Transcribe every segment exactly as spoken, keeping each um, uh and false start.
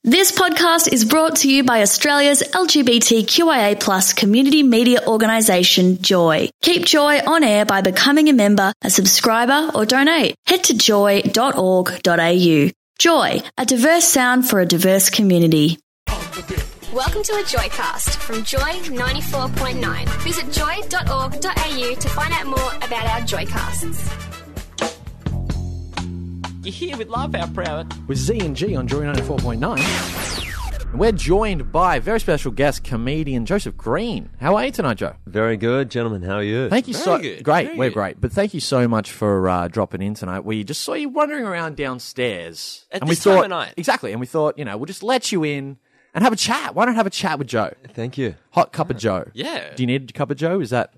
This podcast is brought to you by Australia's L G B T Q I A plus community media organisation, Joy. Keep Joy on air by becoming a member, a subscriber or donate. Head to joy dot org dot a u. Joy, a diverse sound for a diverse community. Welcome to a Joycast from Joy ninety-four point nine. Visit joy dot org dot a u to find out more about our Joycasts. You're here with Love Our Proud. With Z and G on Joy ninety-four point nine. We're joined by a very special guest, comedian Joseph Green. How are you tonight, Joe? Very good, gentlemen. How are you? Thank you Very so good. Great, Very we're good. great. But thank you so much for uh, dropping in tonight. We just saw you wandering around downstairs. At and this we time thought, of night. Exactly. And we thought, you know, we'll just let you in and have a chat. Why not have a chat with Joe? Thank you. Hot cup of Joe. Yeah. Do you need a cup of Joe? Is that...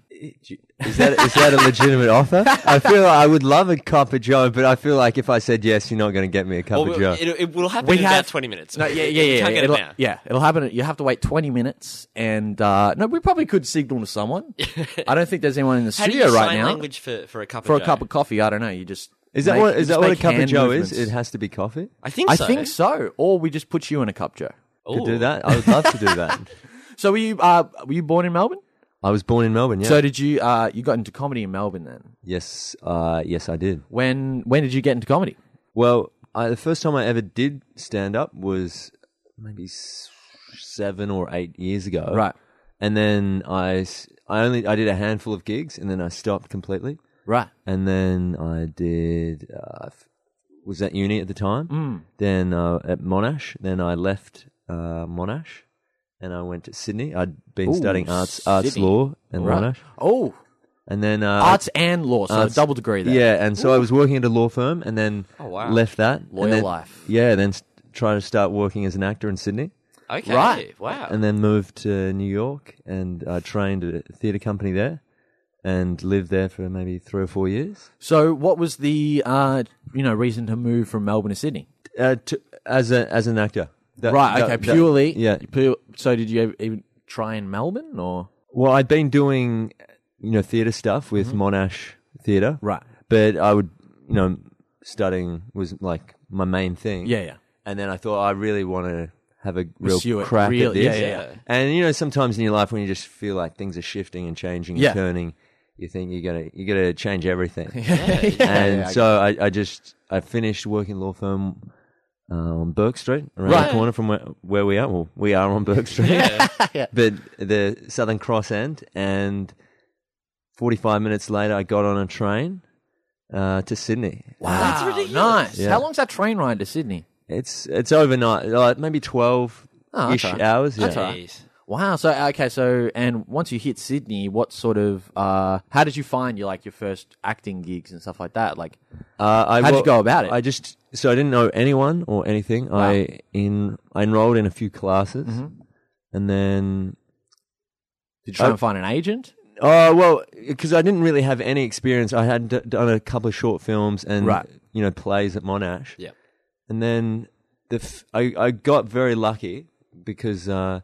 Is that is that a legitimate offer? I feel like I would love a cup of Joe, but I feel like if I said yes, you're not going to get me a cup Well, of Joe. it, it will happen We in have- about twenty minutes. No, yeah, yeah, You yeah. can't get it'll, it now. Yeah, it'll happen. You have to wait twenty minutes, and uh, no, we probably could signal to someone. I don't think there's anyone in the How do studio you right sign now language for, for a cup for of a Joe? cup of coffee. I don't know. You just Is that make- what you is just that what a make cup of hand Joe movements. is? It has to be coffee. I think I so. think so. Or we just put you in a cup, Joe. Could Ooh. do that. I would love to do that. So were you uh, were you born in Melbourne? I was born in Melbourne. Yeah. So did you uh, you got into comedy in Melbourne then? yes. Uh, yes, I did. When when did you get into comedy? Well, I, the first time I ever did stand up was maybe s- seven or eight years ago. Right. And then I, s- I only I did a handful of gigs, and then I stopped completely. Right. And then I did, uh, f- was at uni at the time. Mm. Then uh, at Monash. Then I left uh, Monash and I went to Sydney. I'd been Ooh, studying arts arts Sydney. law in Right. Monash. Oh, And then uh, arts and law, so arts- a double degree there. Yeah, and so I was working at a law firm and then Oh, wow. left that. Lawyer and then, life. Yeah, then s- tried to start working as an actor in Sydney. Okay. Right. Wow. And then moved to New York and uh, trained at a theatre company there and lived there for maybe three or four years. So what was the uh, you know reason to move from Melbourne to Sydney? Uh, to, as a as an actor. That- Right. that- Okay. that- Purely. yeah. Pu- so did you ever, even try in Melbourne or? Well, I'd been doing, you know, theatre stuff with Monash Theatre. Mm-hmm. Right. But I would, you know, studying was like my main thing. Yeah. Yeah. And then I thought I really want to have a real Pursue it. crack Real- at this. yeah, yeah, yeah. And, you know, sometimes in your life when you just feel like things are shifting and changing and Yeah. turning, you think you're going to you gotta change everything. yeah. and yeah, so I, I just, I finished working law firm uh, on Burke Street, around Right. the corner from where, where we are. Well, we are on Burke Street. Yeah. But the Southern Cross end, and forty-five minutes later, I got on a train uh, to Sydney. Wow, That's ridiculous. Nice. Yeah. How long's that train ride to Sydney? It's it's overnight, like maybe twelve Oh, ish that's all right. hours. That's yeah. all right. Jeez. Wow. So okay. So and once you hit Sydney, what sort of? Uh, how did you find your like your first acting gigs and stuff like that? Like, Uh, I, How'd you well, go about it? I just so I didn't know anyone or anything. Wow. I in I enrolled in a few classes, Mhm. and then did you try I- and find an agent? oh well, because I didn't really have any experience. I had d- done a couple of short films and Right. you know plays at Monash. Yeah. And then the f- I I got very lucky because uh,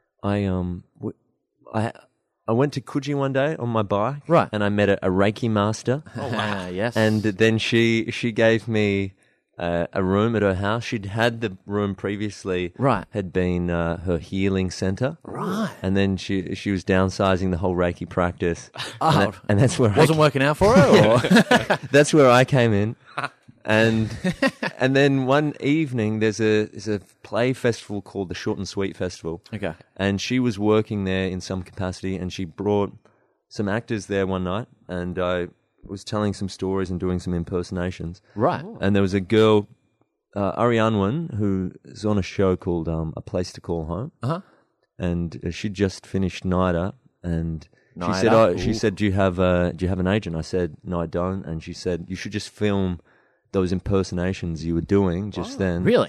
I um w- I I went to Coogee one day on my bike, Right. and I met a, a Reiki master, Oh wow. yes. and then she she gave me uh, a room at her house. She'd had the room previously, Right. Had been uh, her healing center, right. and then she she was downsizing the whole Reiki practice, Oh, and, that- and that's where I wasn't working out for her. Or? that's where I came in, and and then one evening there's a there's a play festival called the Short and Sweet Festival, okay. and she was working there in some capacity, and she brought some actors there one night, and I was telling some stories and doing some impersonations, Right. and there was a girl, uh, Arianwan, who is on a show called um, A Place to Call Home, Uh huh. and uh, she'd just finished NIDA, and she NIDA? said, "Oh, she Ooh. said, do you have a do you have an agent?" I said, "No, I don't." And she said, "You should just film those impersonations you were doing just then, Really?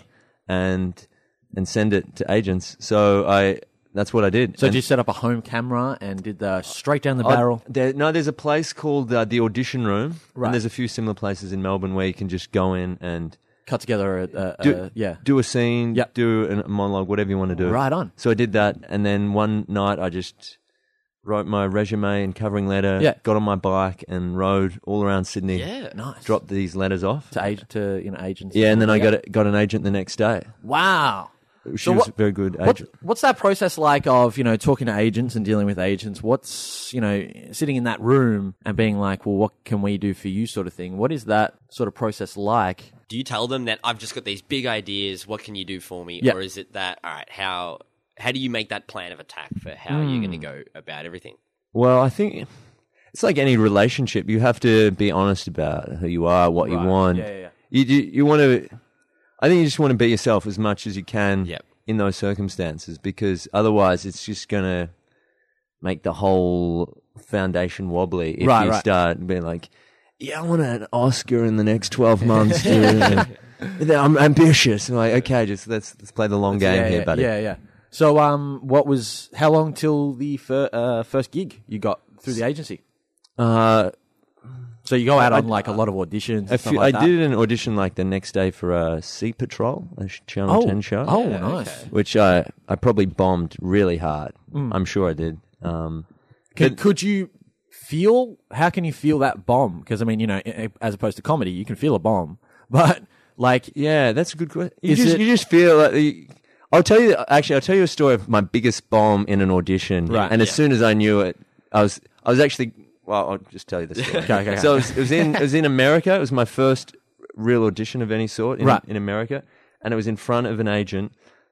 and and send it to agents." So I that's what I did. So And did you set up a home camera and did the straight down the I- barrel? there, no, there's a place called uh, the Audition Room, Right. and there's a few similar places in Melbourne where you can just go in and Cut together a, a, do, a yeah. do a scene, Yep. do a monologue, whatever you want to do. Right on. So I did that, and then one night I just wrote my resume and covering letter, Yeah. got on my bike and rode all around Sydney, Yeah. Nice. dropped these letters off. to age to you know agents. Yeah, and then I Yeah. got a, got an agent the next day. Wow. she So was what- a very good What, agent. what's that process like of, you know, talking to agents and dealing with agents? What's, you know, sitting in that room and being like, well, what can we do for you sort of thing? What is that sort of process like? Do you tell them that I've just got these big ideas, what can you do for me? Yeah. Or is it that, all right, how how do you make that plan of attack for how you're going to go about everything? Well, I think it's like any relationship. You have to be honest about who you are, what you Right. want. Yeah, yeah, yeah. You, you, you want to, I think you just want to be yourself as much as you can Yep. in those circumstances, because otherwise it's just going to make the whole foundation wobbly if Right, you right. start being like, yeah, I want an Oscar in the next twelve months, dude. And then I'm ambitious. I'm like, okay, just let's, let's play the long game yeah, here, yeah, buddy. Yeah, yeah. So, um, what was, how long till the fir- uh, first gig you got through the agency? Uh, So you go out I- on like a lot of auditions and a stuff few, like I that? did an audition like the next day for a Sea Patrol, a sh- Channel Oh, ten show. oh, Yeah, nice. okay. Which I, I probably bombed really hard. Mm. I'm sure I did. Um, Could, but- could you feel, how can you feel that bomb? Because, I mean, you know, i- i- as opposed to comedy, you can feel a bomb. But, like, yeah, that's a good question. You Is just it- you just feel like the, I'll tell you actually I'll tell you a story of my biggest bomb in an audition. Right, And as yeah. soon as I knew it, I was I was actually well, I'll just tell you the story. Okay, okay, okay. So it was, it was in it was in America. It was my first real audition of any sort in, Right. in America, and it was in front of an agent.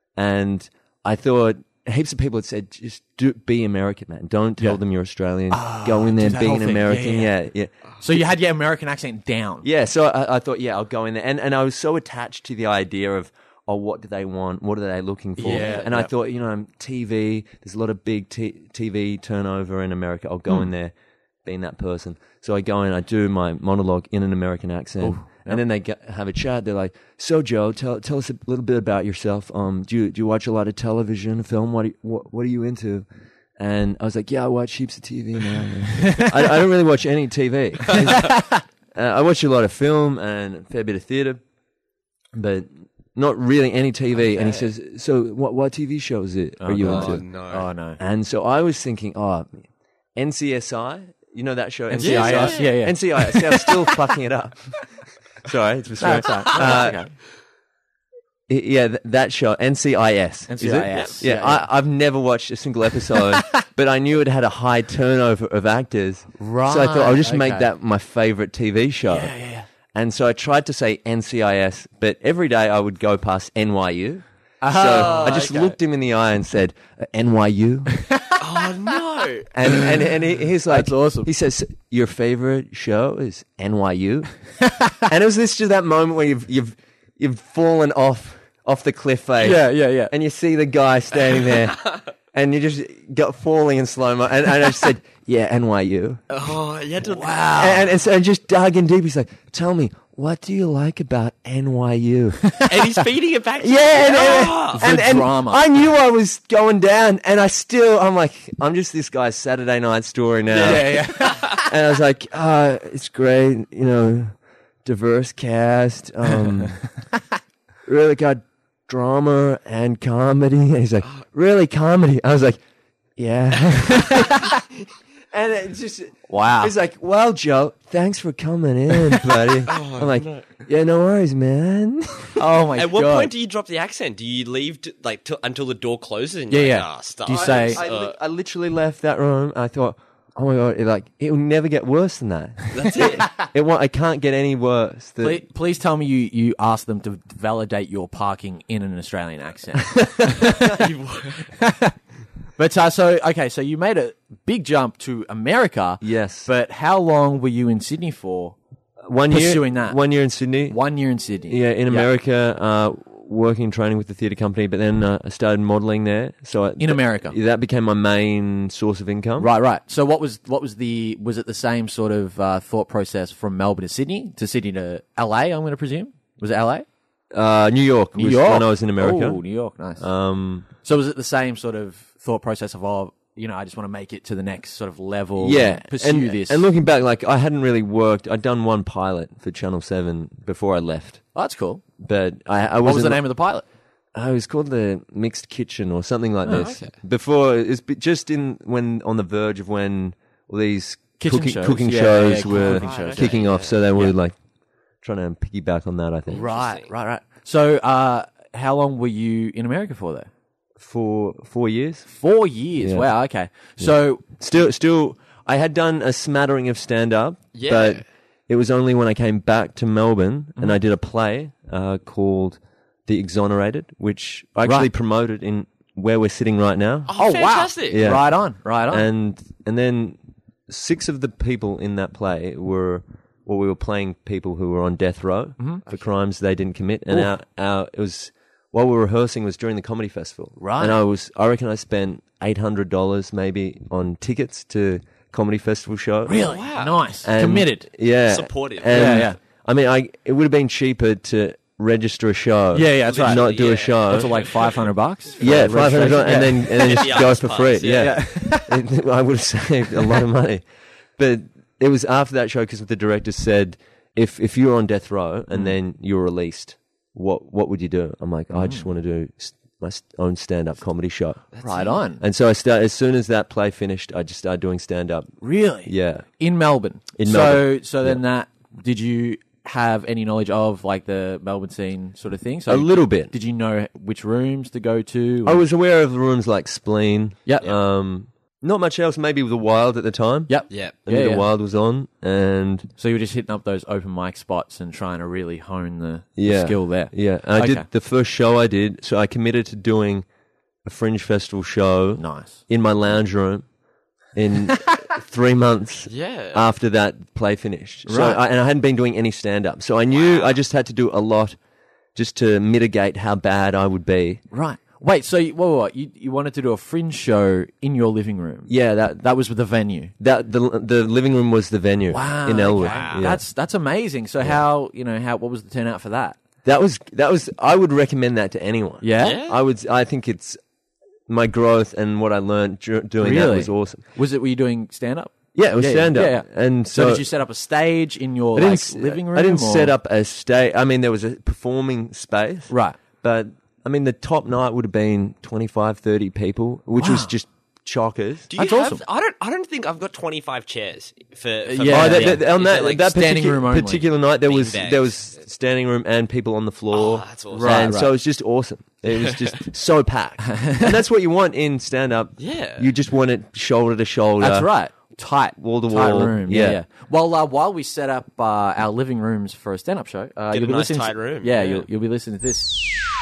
And I thought heaps of people had said, "Just do, be American, man. Don't tell Yeah. them you're Australian. Go in there, do that be whole an thing. Yeah, American." yeah. Yeah, yeah. so you had your American accent down. Yeah, so I, I thought, yeah, I'll go in there. And, and I was so attached to the idea of, oh, what do they want? What are they looking for? Yeah, and I yeah. thought, you know, T V, there's a lot of big t- TV turnover in America. I'll go in there being that person. So I go in, I do my monologue in an American accent. And then they get, have a chat. They're like, so, Joe, tell tell us a little bit about yourself. Um, do you do you watch a lot of television, film? What, do you, what, what are you into? And I was like, yeah, I watch heaps of T V now. I, I don't really watch any T V. Uh, I watch a lot of film and a fair bit of theatre, but not really any T V. And he says, so what what T V show is it are you no. into? Oh, no. Oh, no. And so I was thinking, oh, N C S I? You know that show? N C I S? Yeah, yeah. N C I S. See, I'm still fucking it up. Sorry, it's No, Australian. it's all right. Uh, No, it's okay. I- Yeah, th- that show, N C I S. N is C it? I S, Yeah, yeah, yeah. I, I've never watched a single episode, but I knew it had a high turnover of actors. So I thought I'll just Right, make okay. that my favorite T V show. Yeah, yeah, yeah. And so I tried to say N C I S, but every day I would go past N Y U. so Oh, I just okay. looked him in the eye and said, uh, N Y U? Oh, no. And and, and he, he's like, That's awesome. He says, your favorite show is N Y U? And it was this just that moment where you've you've you've fallen off off the cliff face. Yeah, yeah, yeah. And you see the guy standing there, and you just got falling in slow mo. And, and I just said, yeah, N Y U. Oh, you had to. Wow. And, and so I just dug in deep. He's like, tell me, what do you like about N Y U? And he's feeding it back to you. Yeah, and, Oh. and, and, The and drama. I knew I was going down, and I still, I'm like, I'm just this guy's Saturday night story now. Yeah, yeah. And I was like, uh, it's great, you know, diverse cast, um, really got drama and comedy. And he's like, really comedy? I was like, yeah. And it just, Wow. he's like, well, Joe, thanks for coming in, buddy. I'm like, yeah, no worries, man. Oh, my God. At what point do you drop the accent? Do you leave to, like t- until the door closes? And Yeah, you're yeah. Like, oh, stop. Do you say- I, Uh, li- I literally left that room. And I thought, oh my god, it, like it will never get worse than that. That's it. It won't. I can't get any worse. The- Please, please tell me you, you asked them to validate your parking in an Australian accent. But uh, so, okay, so you made a big jump to America. Yes. But how long were you in Sydney for? one year pursuing that. One year in Sydney. One year in Sydney. Yeah, in America, uh, working and training with the theatre company, but then uh, I started modelling there. So I, In America? that became my main source of income. Right, right. So what was what was the was it the same sort of uh, thought process from Melbourne to Sydney to Sydney to L A? I'm going to presume was it L A? Uh, New York. New was York when I was in America. Oh, New York, nice. Um, so was it the same sort of thought process of oh, you know, I just want to make it to the next sort of level? yeah, and pursue and, this. And looking back, like I hadn't really worked. I'd done one pilot for Channel Seven before I left, oh, that's cool. but I, I What was the wasn't- name of the pilot? Oh, it was called the Mixed Kitchen or something like Oh, this. okay. Before it's be- just in when on the verge of when all these Kitchen cooking shows. cooking Yeah, shows yeah, were cooking shows, kicking yeah, off. yeah. So they were Yeah. like trying to piggyback on that. I think. Right, Interesting. right, right. So uh, how long were you in America for though? For four years. Four years. Yeah. Wow. Okay. So Still, still, I had done a smattering of stand-up, Yeah. but it was only when I came back to Melbourne Mm-hmm. and I did a play uh, called The Exonerated, which I actually Right. promoted in where we're sitting right now. Oh, fantastic. Yeah. right on, right on. And and then six of the people in that play were, well, we were playing people who were on death row Mm-hmm. for crimes they didn't commit, and our, our it was while we were rehearsing was during the comedy festival, Right. And I was, I reckon, I spent eight hundred dollars maybe on tickets to comedy festival show. really Wow. nice, And- committed. yeah, Supportive. And, Yeah, yeah. I mean, I it would have been cheaper to register a show. Yeah, yeah, that's right. Not do Yeah. a show. That's like five hundred bucks. for Yeah, five hundred dollars, registration. and then and then Get just the go artist for pass, free. yeah. Yeah, It- I would have saved a lot of money. But it was after that show because the director said, if if you're on death row and then you're released, what what would you do? I'm like, I just want to do s- my s- own stand up comedy show. right on. And so I start as soon as that play finished, I just started doing stand up. Really? Yeah. In Melbourne. In so, Melbourne. So then that did you have any knowledge of like the Melbourne scene sort of thing? So A little bit. Did you know which rooms to go to? I was aware of the rooms like Spleen. Yep. Um, not much else. Maybe The Wild at the time. Yep. Yeah. I think Yeah, The yeah. Wild was on, and So you were just hitting up those open mic spots and trying to really hone the, the yeah, skill there. Yeah, and I Okay. did the first show I did. So I committed to doing a Fringe Festival show Nice. in my lounge room in three months. Yeah. After that play finished, so Right. I, and I hadn't been doing any stand up, so I knew I just had to do a lot just to mitigate how bad I would be. Right. Wait, so you, whoa, whoa, whoa, you, you wanted to do a fringe show in your living room? Yeah, that That was with the venue. that the the living room was the venue Wow. in Elwood. okay. Yeah. That's that's amazing. So how, you know, how what was the turnout for that? That was that was. I would recommend that to anyone. Yeah? Yeah. I would. I think it's my growth and what I learned dur- doing that Really? was awesome. Was it were you doing stand up? Yeah, it was Yeah, yeah. stand up. Yeah, yeah. And So, so, did you set up a stage in your I didn't like, s- living room? I didn't or- set up a stage. I mean, there was a performing space, Right. but I mean, the top night would have been twenty-five, thirty people, which was Wow. just chockers. Do you That's have? awesome. I don't. I don't think I've got twenty-five chairs for. for Yeah. Oh, that, yeah. that- on Is that, it like that standing particu- room only? particular night, there was Beanbags? there was standing room and people on the floor. Oh, that's awesome. Right, and right. so it was just awesome. It was just so packed, and that's what you want in stand up. Yeah. you just want it shoulder to shoulder. That's right. Tight. Wall to tight wall. room. Yeah. Yeah. yeah. Well, uh, while we set up uh, our living rooms for a stand up show, uh, Get you'll a be nice listening tight to, room. Yeah, Yeah. You'll, you'll be listening to this.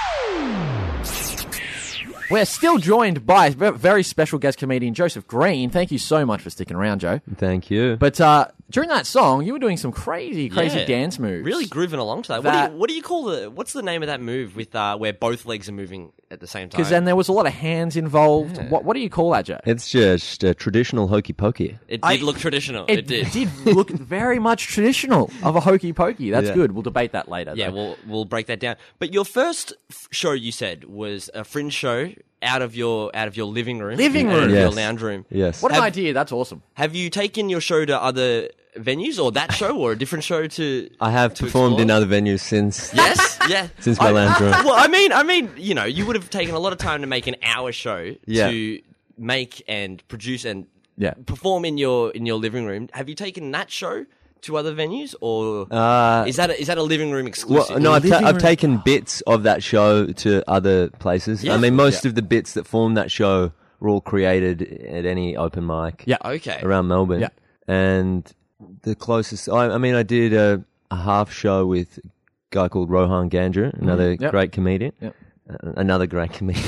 We're still joined by a very special guest comedian, Joseph Green. Thank you so much for sticking around, Joe. Thank you. But uh, during that song, you were doing some crazy, crazy Yeah. dance moves. Really grooving along to that. That- What, do you, what do you call the? What's the name of that move with uh, where both legs are moving at the same time? Because then there was a lot of hands involved. What, what do you call that, Joe? It's just a traditional hokey pokey. it did I- look traditional. It, It did. did look very much traditional of a hokey pokey. That's Yeah. good. We'll debate that later. Yeah, though. we'll we'll break that down. But your first f- show, you said, was a fringe show out of your out of your living room, Living out of room. your Yes. lounge room. Yes. What an Have- idea. That's awesome. Have you taken your show to other venues, or that show, or a different show to? I have to performed in explore? other venues since Yes, yeah. since my I- lounge room. Well, I mean, I mean, you know, you would have taken a lot of time to make an hour show Yeah. to make and produce and Yeah. perform in your in your living room. Have you taken that show to other venues, or Uh, is that a, is that a living room Well, exclusive? no, I've, ta- living I've room- taken bits of that show to other places. Yeah. I mean, most Yeah. of the bits that formed that show were all created at any open mic Yeah. Okay. around Melbourne. Yeah. And the closest, I, I mean, I did a, a half show with a guy called Rohan Gandra, another Yep. great comedian. Yep. Uh, another great comedian.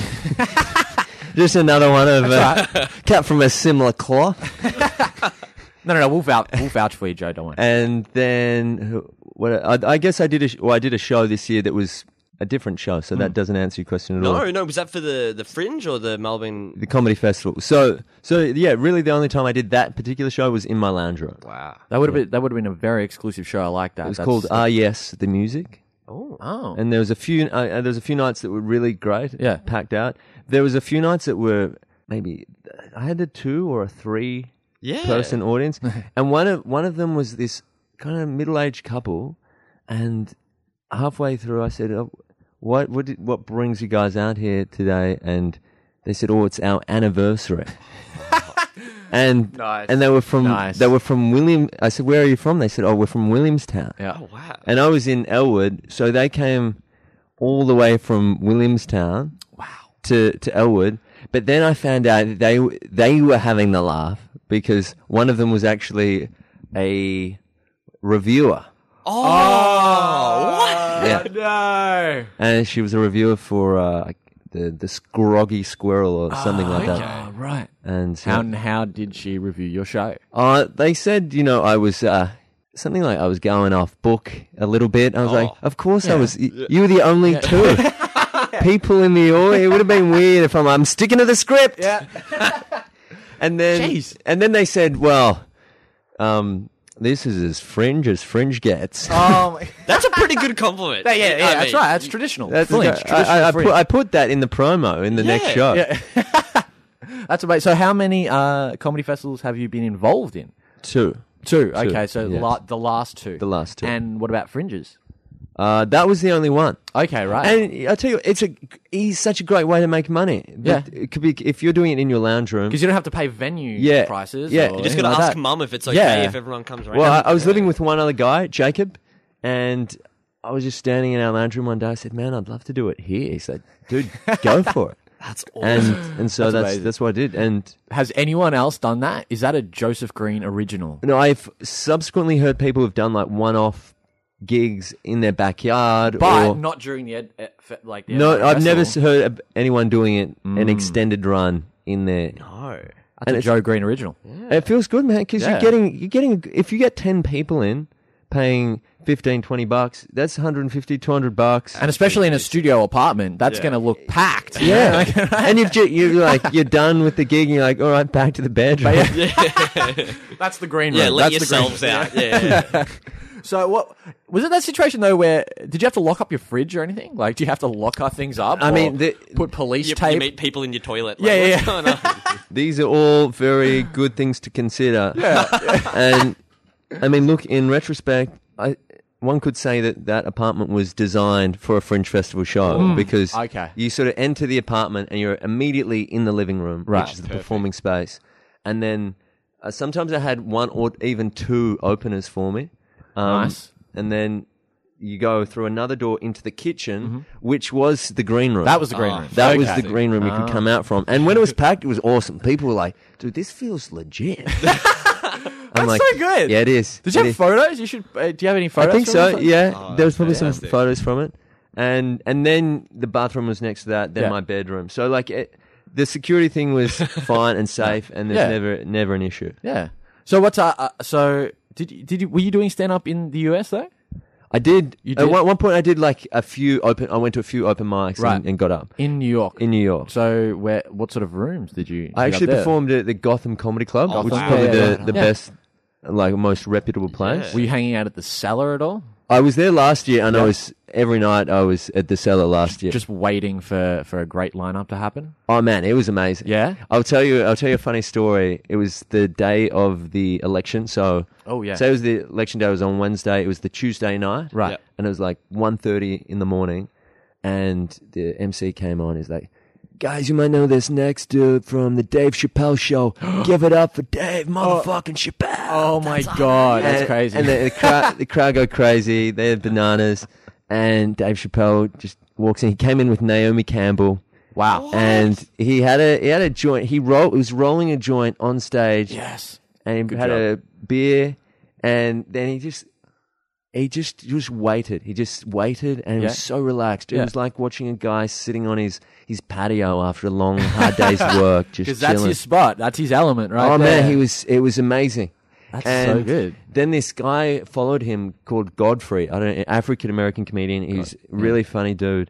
Just another one of uh, cut from a similar cloth. No, no, no. We'll vouch, we'll vouch for you, Joe. Don't worry. And then, who- what? I, I guess I did a, sh- well, I did a show this year that was a different show, so that doesn't answer your question at all. No, no. Was that for the, the Fringe or the Melbourne? The comedy festival. So, so yeah, really, the only time I did that particular show was in my lounge room. Wow. That would have been that would have been a very exclusive show. I like that. It was That's- called Ah Yes, the Music, Oh. Oh. and there was a few. Uh, there was a few nights that were really great. Yeah. packed out. There was a few nights that were maybe I had a two or a three Yeah. person audience, and one of one of them was this kind of middle aged couple, and halfway through I said, oh, "What what did, what brings you guys out here today?" And they said, "Oh, it's our anniversary." and Nice. and they were from Nice. they were from William. I said, "Where are you from?" They said, "Oh, we're from Williamstown." Yeah. Oh wow. And I was in Elwood, so they came all the way from Williamstown wow. to, to Elwood. But then I found out that they, they were having the laugh because one of them was actually a reviewer. Oh, what? Yeah. No. And she was a reviewer for uh, the the Scroggy Squirrel or something like that. Oh, right. And so, How how did she review your show? uh, they said, you know, I was uh, something like I was going off book a little bit. I was like, of course I was. Y- You were the only two people in the audience. It would have been weird if I'm, I'm sticking to the script. Yeah. And then, Jeez. and then they said, well, um, this is as fringe as fringe gets. Oh, my. That's a pretty good compliment. Yeah, yeah, yeah, I that's mean, right. That's traditional. That's fringe. I, Traditional I, I, fringe. put, I put that in the promo in the next Yeah. show. Yeah. That's amazing. So, how many uh, comedy festivals have you been involved in? Two. Two. Okay, so yes. la- the last two. The last two. And what about fringes? Uh, that was the only one. Okay, right. And I tell you, it's a he's such a great way to make money. Yeah. It could be if you're doing it in your lounge room. Because you don't have to pay venue Yeah. prices. Yeah. or You just anything got to like ask that. mum if it's okay Yeah. if everyone comes around. Well, I, I was living with one other guy, Jacob, and I was just standing in our lounge room one day. I said, "Man, I'd love to do it here." He said, "Dude, go for it." That's awesome. And and so That's that's amazing. that's what I did. And Has anyone else done that? Is that a Joseph Green original? no, I've subsequently heard people have done like one-off gigs in their backyard, But or not during the ed, ed, fe- like the no, Edinburgh I've never Festival. heard of anyone doing it an Mm. extended run in there. no. That's and a it's- Joe Green original. It feels good, man, because Yeah. you're getting you're getting if you get ten people in paying fifteen, twenty bucks, that's one hundred fifty, two hundred bucks. And especially in a studio apartment, that's going to look packed. Yeah, and you've ju- you're like you're done with the gig, and you're like, all right, back to the bedroom. That's the green room. Yeah, let That's the green yourselves room. out. Yeah, yeah. So what was it that situation though where did you have to lock up your fridge or anything? Like do you have to lock our things up? I or mean, the- put police You, tape. you meet people in your toilet. Like, Yeah, yeah, what's going on? These are all very good things to consider. And I mean, look, in retrospect, I one could say that that apartment was designed for a Fringe Festival show because Okay. you sort of enter the apartment and you're immediately in the living room, Right. which is the performing space. And then uh, sometimes I had one or even two openers for me. Um, Nice. And then you go through another door into the kitchen, which was the green room. That was the green room. That was Okay. the green room you could Ah. come out from. And when it was packed, it was awesome. People were like, dude, this feels legit. I'm That's so good. Yeah, it is. Did you It have is. photos? You should. Uh, do you have any I photos? think from so, this? yeah. Oh, there was probably some fantastic. photos from it. And and then the bathroom was next to that, then Yeah. my bedroom. So, like, it, the security thing was fine and safe, and there's Yeah. never never an issue. Yeah. So what's uh, uh so did you, did you were you doing stand up in the U S though? I did. You At did? one, one point, I did, like, a few open... I went to a few open mics Right. and, and got up In New York. in New York. So where what sort of rooms did you? did I you actually up there? performed at the Gotham Comedy Club, Oh, which is wow. probably Yeah, the, yeah, the yeah. best, like, most reputable place. Were you hanging out at the cellar at all? I was there last year, and Yeah. I was every night. I was at the cellar last year. Just waiting for, for a great lineup to happen. oh man, it was amazing. Yeah. I'll tell you. I'll tell you a funny story. It was the day of the election. So, Oh yeah. say it was the election day. It was on Wednesday. It was the Tuesday night, Right. Yeah. And it was like one thirty in the morning, and the M C came on. He's like, "Guys, you might know this next dude from the Dave Chappelle show. Give it up for Dave, motherfucking Chappelle." Oh my god, that's and, crazy. And the, the crowd, the crowd go crazy. They had bananas, and Dave Chappelle just walks in. He came in with Naomi Campbell, wow. and he had a he had a joint. He roll he was rolling a joint on stage, Yes. and he Good had job. a beer, and then he just he just just waited. He just waited, and he Yeah. was so relaxed. It Yeah. was like watching a guy sitting on his his patio after a long hard day's work, just Because that's chilling. his spot. That's his element, right? oh there. man, he was it was amazing. That's And so good. Then this guy followed him called Godfrey. I don't know, African American comedian. He's a really funny dude,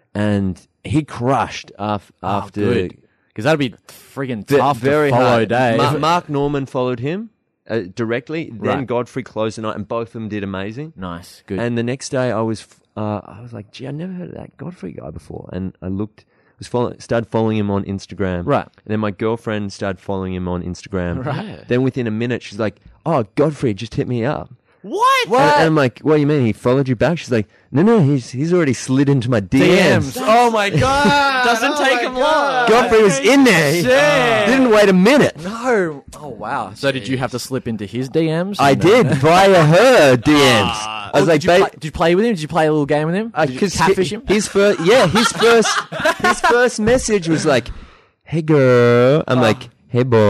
and he crushed af- after. Oh, good. Because that'd be friggin' ve- tough very to follow hard. Dave. Ma- Mark Norman followed him uh, directly. Then Right. Godfrey closed the night, and both of them did amazing. Nice. Good. And the next day, I was uh, I was like, gee, I never heard of that Godfrey guy before, and I looked. Was follow, started following him on Instagram. Right. And then my girlfriend started following him on Instagram. Right. Then within a minute, she's like, "Oh, Godfrey just hit me up." What? And, and I'm like, what do you mean? He followed you back? She's like, no, no, he's he's already slid into my D Ms. D Ms. Oh my god! Doesn't Oh take my him God. long. Godfrey was in there. He Shit. didn't wait a minute. No. Oh wow. So did you have to slip into his D Ms? I And, uh, did via her D Ms. Ah. I was Oh, like, did, you babe, play, did you play with him? Did you play a little game with him? Uh, Did you 'cause catfish hi- him? His first, yeah, his first, his first message was like, "Hey girl," I'm like, "Hey boy,"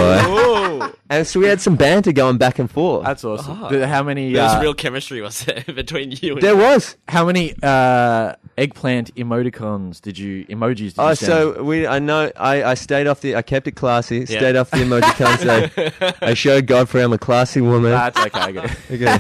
Ooh. and so we had some banter going back and forth. That's awesome. Did- How many? There was uh, real chemistry, was there, between you and there was. How many uh, eggplant emoticons did you emojis? Did you Oh, send? so we, I know, I, I stayed off the, I kept it classy, Yeah. stayed off the emoticons. so I showed Godfrey I'm a classy woman. That's okay. Good. Okay.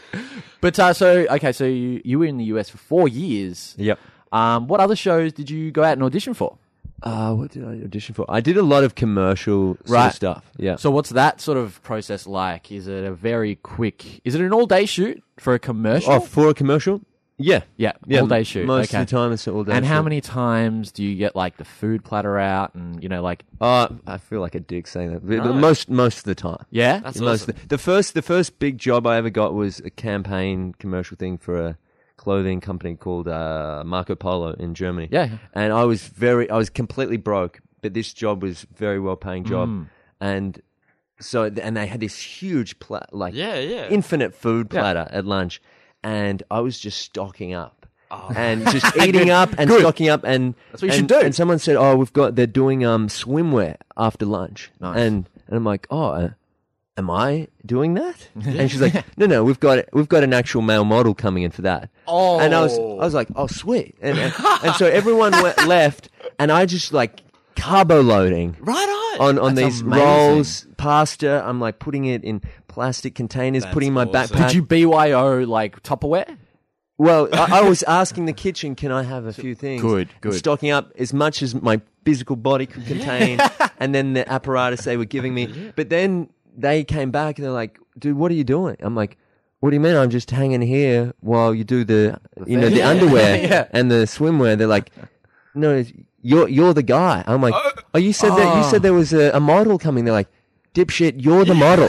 But uh, so okay, so you, you were in the U S for four years. Yep. Um, what other shows did you go out and audition for? Uh, what did I audition for? I did a lot of commercial sort Right. of stuff. Yeah. So what's that sort of process like? Is it a very quick? Is it an all day shoot for a commercial? Oh, for a commercial? Yeah. yeah, Yeah. all day shoot. Most okay. of the time it's an all day And how shoot. many times do you get like the food platter out and you know like Uh, I feel like a dick saying that. But No. most most of the time. yeah? That's Most awesome. of the, the first the first big job I ever got was a campaign commercial thing for a clothing company called uh, Marco Polo in Germany. Yeah. And I was very I was completely broke, but this job was a very well paying job. Mm. And so and they had this huge pla- like Yeah, yeah. infinite food Yeah. platter at lunch, and I was just stocking up. Oh. And just eating up and Good. stocking up, and That's what you and, should do. And someone said, "Oh, we've got they're doing um swimwear after lunch," Nice. and and I'm like, "Oh, uh, am I doing that?" And she's like, "No, no, we've got we've got an actual male model coming in for that." Oh. And I was I was like, "Oh, sweet," and and, and so everyone went, left, and I just like carbo loading Right on. on on That's these amazing. rolls, pasta. I'm like putting it in plastic containers, That's putting in my awesome. backpack. Did you B Y O like Tupperware? Well, I, I was asking the kitchen, can I have a few things? Good, And good. stocking up as much as my physical body could contain, and then the apparatus they were giving me. But then they came back and they're like, dude, what are you doing? I'm like, what do you mean? I'm just hanging here while you do the, you know, the Yeah. underwear Yeah. and the swimwear. They're like, no, you're you're the guy. I'm like, oh, you said that you Oh. said there was a, a model coming. They're like, dipshit, you're the model.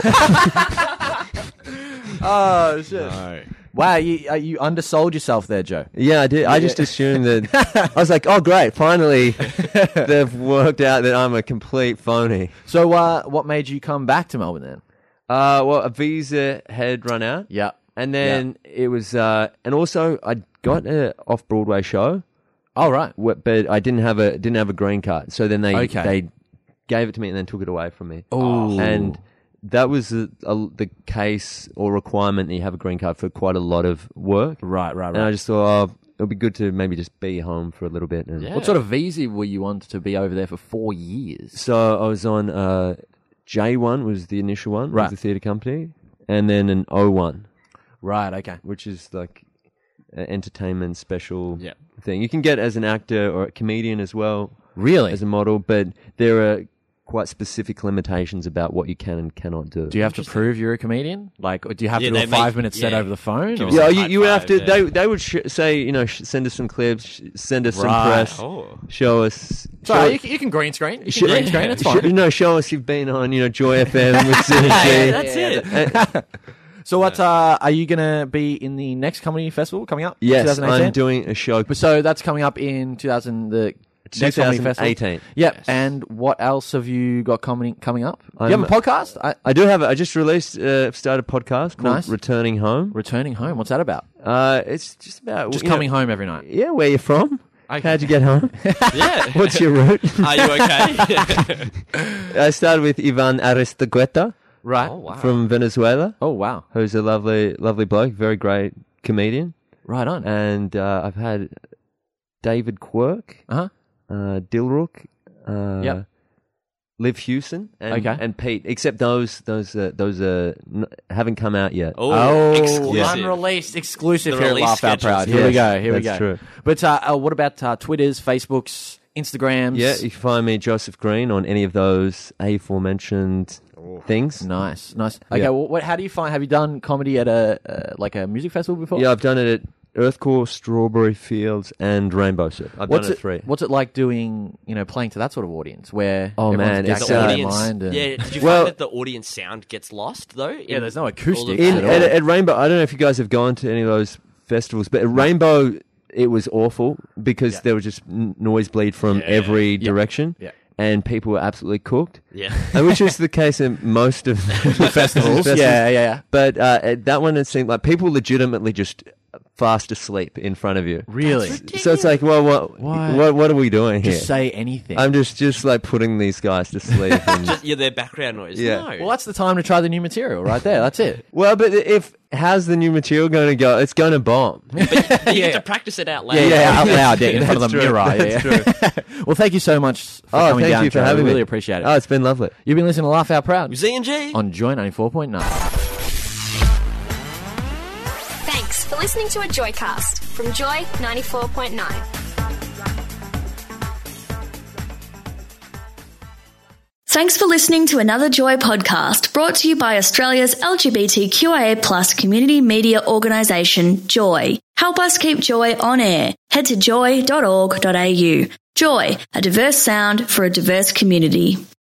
Oh shit! No. Wow, you uh, you undersold yourself there, Joe. Yeah, I did. I just assumed that. I was like, "Oh, great! Finally, they've worked out that I'm a complete phony." So, uh, what made you come back to Melbourne then? Uh, well, a visa had run out, Yeah. and then it was, uh, and also I got a off Broadway show, Oh right. wh- but I didn't have a didn't have a green card. So then they Okay. they gave it to me and then took it away from me. Oh. And that was a, a, the case or requirement that you have a green card for quite a lot of work. Right, right, And I right. just thought, oh, it'll be good to maybe just be home for a little bit. And Yeah. What sort of visa were you on to be over there for four years? So I was on uh, J one was the initial one, Right. was the theatre company, and then an O one, Right. Okay. which is like an entertainment special Yeah. thing. You can get as an actor or a comedian as well Really? as a model, but there are quite specific limitations about what you can and cannot do. do you have to prove you're a comedian? Like, or do you have Yeah, to do a they make- five minute set yeah. over the phone? Give or- us yeah, a you, high you would have five, to. yeah. They they would sh- say, you know, sh- send us some clips, sh- send us some Right. press, Oh. show us. Sorry, show- you can, you can green screen. You sh- can green screen. It's sh- fine. no, show us you've been on, you know, Joy F M with Synergy. Yeah, that's it. So, what uh, are you going to be in the next comedy festival coming up? Yes, twenty eighteen? I'm doing a show. So that's coming up in two thousand the next comedy festival. twenty eighteen. Yep. Yes. And what else have you got coming coming up? Do you I'm- have a podcast? I, I do have it. I just released, uh, started a podcast called Nice. Returning Home. returning home. What's that about? Uh, it's just about Just you know- coming home every night. Yeah, where you from? Okay. How'd you get home? Yeah. What's your route? Are you okay? I started with Ivan Aristegueta Right. Oh, wow. from Venezuela, Oh wow. who's a lovely, lovely bloke, very great comedian. Right on. And uh, I've had David Quirk, Uh huh. uh, Dilrook, uh, Yep. Liv Hewson, and, Okay. and Pete. Except those, those, uh, those uh, n- haven't come out yet. Oh, exclusive. unrelated, exclusive The here at release Laugh Out schedules. Proud. Here we Yes, go. Here we go. that's true. But uh, uh, what about uh, Twitters, Facebooks, Instagrams? Yeah, you can find me Joseph Green on any of those aforementioned things. Nice, nice. Okay, Yeah. well, what? How do you find? Have you done comedy at a uh, like a music festival before? Yeah, I've done it at Earthcore, Strawberry Fields, and Rainbow Surf. I've What's done it? it three. What's it like doing? You know, playing to that sort of audience where Oh, everyone's man, got it's, their uh, own audience, mind and- yeah. Did you Well- find that the audience sound gets lost though? Yeah, In there's no all of acoustics the- In, at all. at, at Rainbow, I don't know if you guys have gone to any of those festivals, but at Rainbow, it was awful because Yeah. there was just n- noise bleed from Yeah. every Yeah. direction. Yeah. And people were absolutely cooked. Yeah. And which is the case in most of the festivals. Yeah, yeah, yeah. But uh, at that one, it seemed like people legitimately just fast asleep in front of you. Really? So it's like, well, what, Why? what, what are we doing here? Just say anything. I'm just, just like putting these guys to sleep. And, Just, yeah, their background noise. Yeah. No. well, that's the time to try the new material right there. That's it. well, but if how's the new material going to go? It's going to bomb. you get to practice it out loud. Yeah, yeah, out loud, yeah, in front of the That's true. mirror. That's Yeah, yeah. Well, thank you so much for Oh, coming thank down, you for Joe. having we me. really appreciate it. Oh, it's been lovely. You've been listening to Laugh Out Proud Z and G. on Joy ninety-four point nine. Thanks for listening to a Joycast from Joy ninety-four point nine. Thanks for listening to another Joy podcast brought to you by Australia's L G B T Q I A plus community media organisation, Joy. Help us keep Joy on air. Head to joy dot org dot a u. Joy, a diverse sound for a diverse community.